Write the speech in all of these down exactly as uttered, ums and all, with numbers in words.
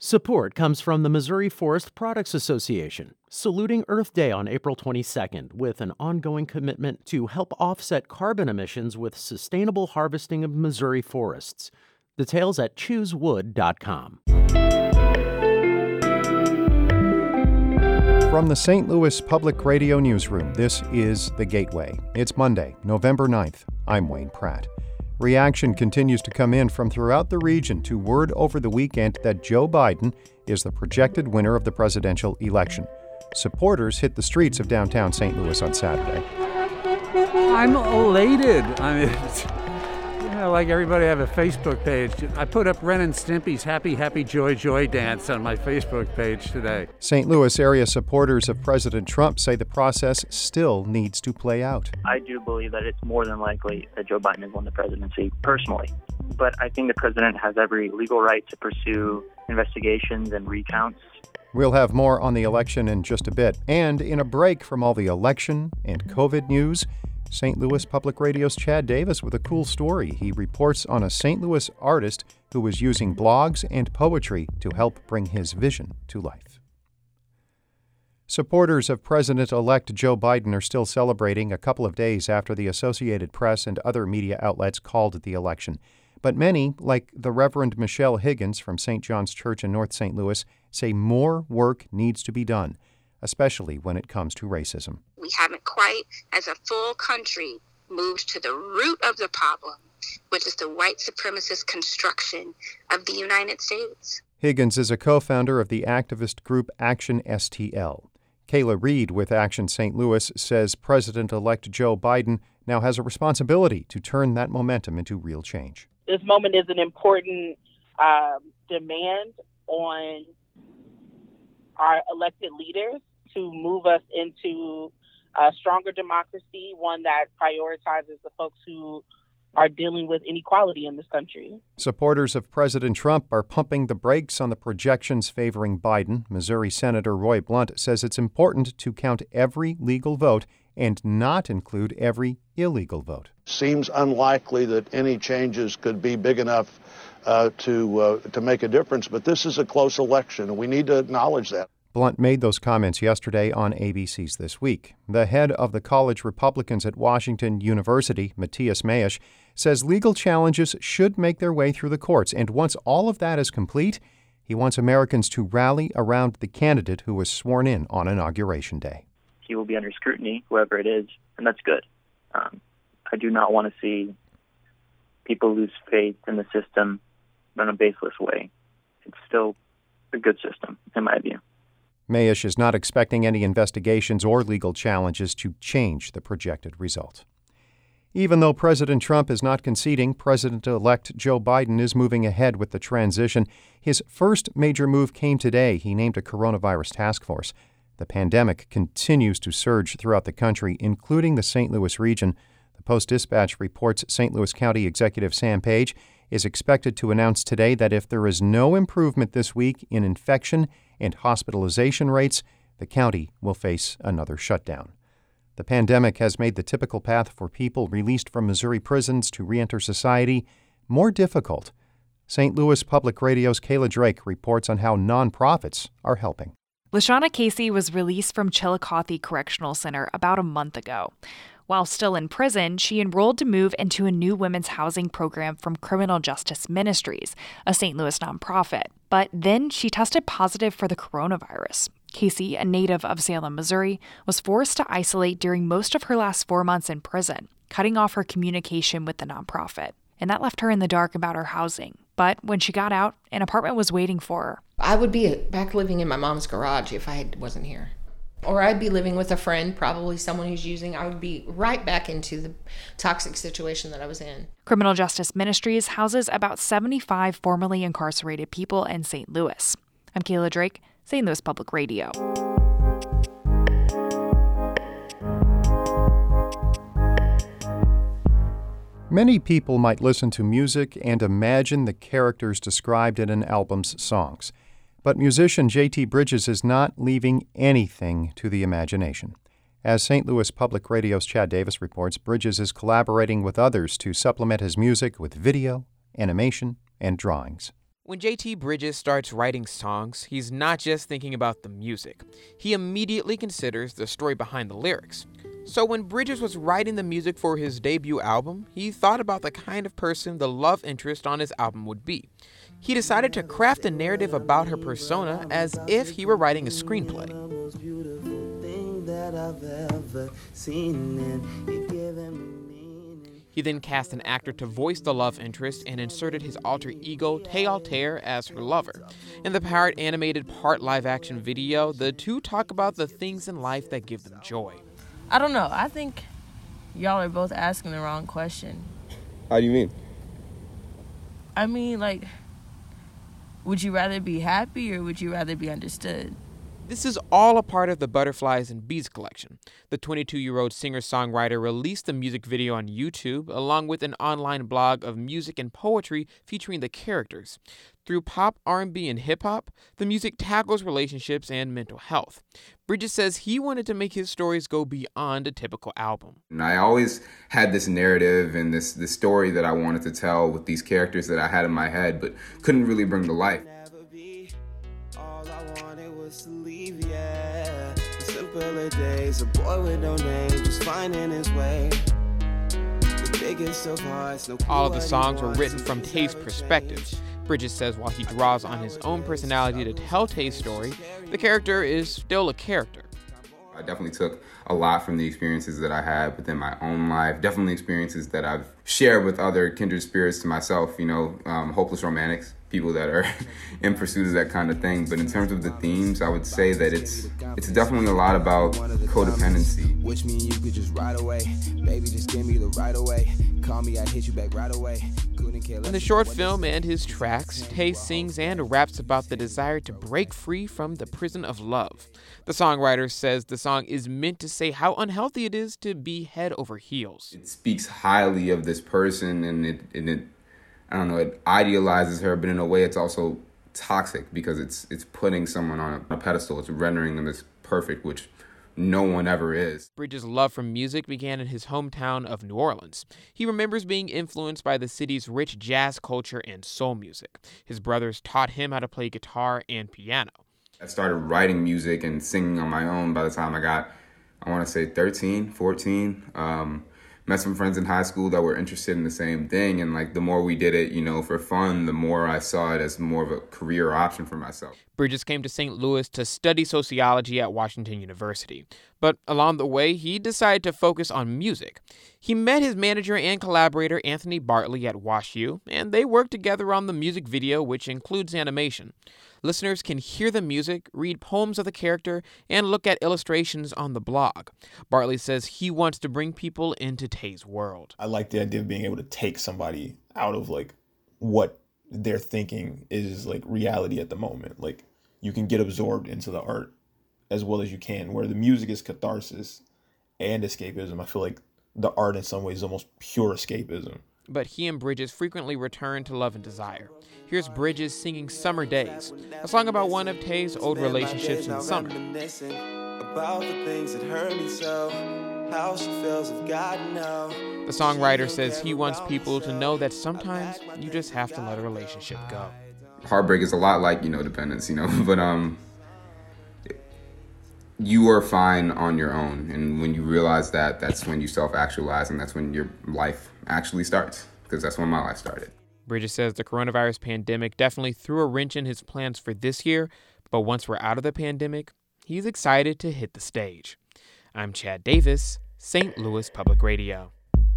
Support comes from the Missouri Forest Products Association, saluting Earth Day on April twenty-second with an ongoing commitment to help offset carbon emissions with sustainable harvesting of Missouri forests. Details at choose wood dot com. From the Saint Louis Public Radio Newsroom, this is The Gateway. It's Monday, November ninth. I'm Wayne Pratt. Reaction continues to come in from throughout the region to word over the weekend that Joe Biden is the projected winner of the presidential election. Supporters hit the streets of downtown Saint Louis on Saturday. I'm elated. I mean, you know, like everybody, I have a Facebook page. I put up Ren and Stimpy's Happy, Happy, Joy, Joy dance on my Facebook page today. Saint Louis area supporters of President Trump say the process still needs to play out. I do believe that it's more than likely that Joe Biden has won the presidency personally. But I think the president has every legal right to pursue investigations and recounts. We'll have more on the election in just a bit. And in a break from all the election and COVID news, Saint Louis Public Radio's Chad Davis with a cool story. He reports on a Saint Louis artist who was using blogs and poetry to help bring his vision to life. Supporters of President-elect Joe Biden are still celebrating a couple of days after the Associated Press and other media outlets called the election. But many, like the Reverend Michelle Higgins from Saint John's Church in North Saint Louis, say more work needs to be done, especially when it comes to racism. We haven't quite, as a full country, moved to the root of the problem, which is the white supremacist construction of the United States. Higgins is a co-founder of the activist group Action S T L. Kayla Reed with Action Saint Louis says President-elect Joe Biden now has a responsibility to turn that momentum into real change. This moment is an important um, demand on our elected leaders to move us into a stronger democracy, one that prioritizes the folks who are dealing with inequality in this country. Supporters of President Trump are pumping the brakes on the projections favoring Biden. Missouri Senator Roy Blunt says it's important to count every legal vote and not include every illegal vote. Seems unlikely that any changes could be big enough uh, to uh, to make a difference, but this is a close election, and we need to acknowledge that. Blunt made those comments yesterday on A B C's This Week. The head of the college Republicans at Washington University, Matthias Mayesh, says legal challenges should make their way through the courts, and once all of that is complete, he wants Americans to rally around the candidate who was sworn in on Inauguration Day. He will be under scrutiny, whoever it is, and that's good. Um, I do not want to see people lose faith in the system in a baseless way. It's still a good system, in my view. Mayesh is not expecting any investigations or legal challenges to change the projected result. Even though President Trump is not conceding, President-elect Joe Biden is moving ahead with the transition. His first major move came today. He named a coronavirus task force. The pandemic continues to surge throughout the country, including the Saint Louis region. The Post-Dispatch reports Saint Louis County Executive Sam Page is expected to announce today that if there is no improvement this week in infection and hospitalization rates, the county will face another shutdown. The pandemic has made the typical path for people released from Missouri prisons to reenter society more difficult. Saint Louis Public Radio's Kayla Drake reports on how nonprofits are helping. LaShawna Casey was released from Chillicothe Correctional Center about a month ago. While still in prison, she enrolled to move into a new women's housing program from Criminal Justice Ministries, a Saint Louis nonprofit. But then she tested positive for the coronavirus. Casey, a native of Salem, Missouri, was forced to isolate during most of her last four months in prison, cutting off her communication with the nonprofit. And that left her in the dark about her housing. But when she got out, an apartment was waiting for her. I would be back living in my mom's garage if I wasn't here. Or I'd be living with a friend, probably someone who's using. I would be right back into the toxic situation that I was in. Criminal Justice Ministries houses about seventy-five formerly incarcerated people in Saint Louis. I'm Kayla Drake, Saint Louis Public Radio. Many people might listen to music and imagine the characters described in an album's songs. But musician J T Bridges is not leaving anything to the imagination. As Saint Louis Public Radio's Chad Davis reports, Bridges is collaborating with others to supplement his music with video, animation, and drawings. When J T Bridges starts writing songs, he's not just thinking about the music. He immediately considers the story behind the lyrics. So when Bridges was writing the music for his debut album, he thought about the kind of person the love interest on his album would be. He decided to craft a narrative about her persona as if he were writing a screenplay. He then cast an actor to voice the love interest and inserted his alter ego, Tay Altair, as her lover. In the part animated, part live-action video, the two talk about the things in life that give them joy. I don't know. I think y'all are both asking the wrong question. How do you mean? I mean, like, would you rather be happy or would you rather be understood? This is all a part of the Butterflies and Bees collection. The twenty-two-year-old singer-songwriter released the music video on YouTube, along with an online blog of music and poetry featuring the characters. Through pop, R and B, and hip-hop, the music tackles relationships and mental health. Bridges says he wanted to make his stories go beyond a typical album. And I always had this narrative and this, this story that I wanted to tell with these characters that I had in my head, but couldn't really bring to life. Days, a boy with no name, just finding his way. The biggest of hearts, no All of the songs were written from Tay's perspective. Bridges says while he draws on his own personality to tell Tay's story, the character is still a character. I definitely took a lot from the experiences that I had within my own life, definitely experiences that I've shared with other kindred spirits to myself, you know, um, hopeless romantics, people that are in pursuit of that kind of thing. But in terms of the themes, I would say that it's it's definitely a lot about codependency. Which mean you could just ride away, baby, just give me the right away. Call me, I hit you back right away. In the short film and his tracks, Tay sings and raps about the desire to break free from the prison of love. The songwriter says the song is meant to say how unhealthy it is to be head over heels. It speaks highly of this person, and it, and it I don't know, it idealizes her, but in a way it's also toxic because it's it's putting someone on a pedestal. It's rendering them as perfect, which no one ever is. Bridges' love for music began in his hometown of New Orleans. He remembers being influenced by the city's rich jazz culture and soul music. His brothers taught him how to play guitar and piano. I started writing music and singing on my own by the time I got, I want to say thirteen, fourteen. Um, met some friends in high school that were interested in the same thing. And like the more we did it, you know, for fun, the more I saw it as more of a career option for myself. Bridges came to Saint Louis to study sociology at Washington University. But along the way, he decided to focus on music. He met his manager and collaborator, Anthony Bartley, at WashU, and they worked together on the music video, which includes animation. Listeners can hear the music, read poems of the character, and look at illustrations on the blog. Bartley says he wants to bring people into Tay's world. I like the idea of being able to take somebody out of like what they're thinking is like reality at the moment. Like you can get absorbed into the art as well as you can, where the music is catharsis and escapism. I feel like the art in some ways is almost pure escapism. But he and Bridges frequently return to Love and Desire. Here's Bridges singing Summer Days, a song about one of Tay's old relationships in summer. About the things that hurt me so, how she feels if God knows. The songwriter says he wants people to know that sometimes you just have to let a relationship go. Heartbreak is a lot like, you know, dependence, you know, but um, you are fine on your own. And when you realize that, that's when you self-actualize, and that's when your life actually starts, because that's when my life started. Bridges says the coronavirus pandemic definitely threw a wrench in his plans for this year, but once we're out of the pandemic, he's excited to hit the stage. I'm Chad Davis, Saint Louis Public Radio.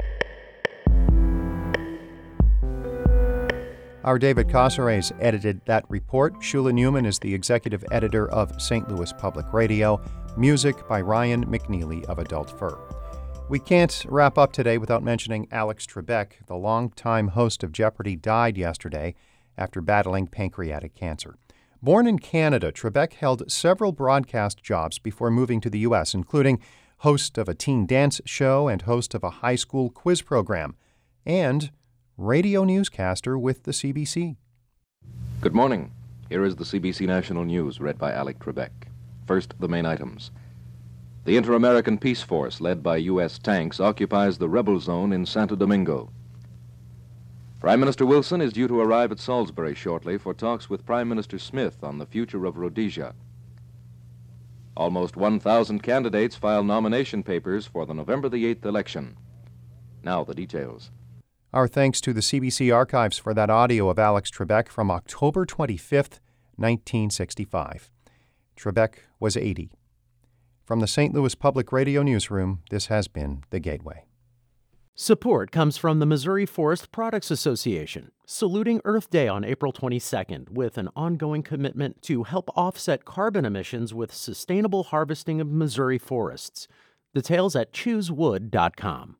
Our David Casares edited that report. Shula Newman is the executive editor of Saint Louis Public Radio. Music by Ryan McNeely of Adult Fur. We can't wrap up today without mentioning Alex Trebek, the longtime host of Jeopardy, died yesterday after battling pancreatic cancer. Born in Canada, Trebek held several broadcast jobs before moving to the U S, including host of a teen dance show and host of a high school quiz program, and radio newscaster with the C B C. Good morning. Here is the C B C National News, read by Alec Trebek. First, the main items. The Inter-American Peace Force, led by U S tanks, occupies the rebel zone in Santo Domingo. Prime Minister Wilson is due to arrive at Salisbury shortly for talks with Prime Minister Smith on the future of Rhodesia. Almost one thousand candidates file nomination papers for the November the eighth election. Now the details. Our thanks to the C B C Archives for that audio of Alex Trebek from October twenty-fifth, nineteen sixty-five. Trebek was eighty. From the Saint Louis Public Radio Newsroom, this has been The Gateway. Support comes from the Missouri Forest Products Association, saluting Earth Day on April twenty-second with an ongoing commitment to help offset carbon emissions with sustainable harvesting of Missouri forests. Details at choose wood dot com.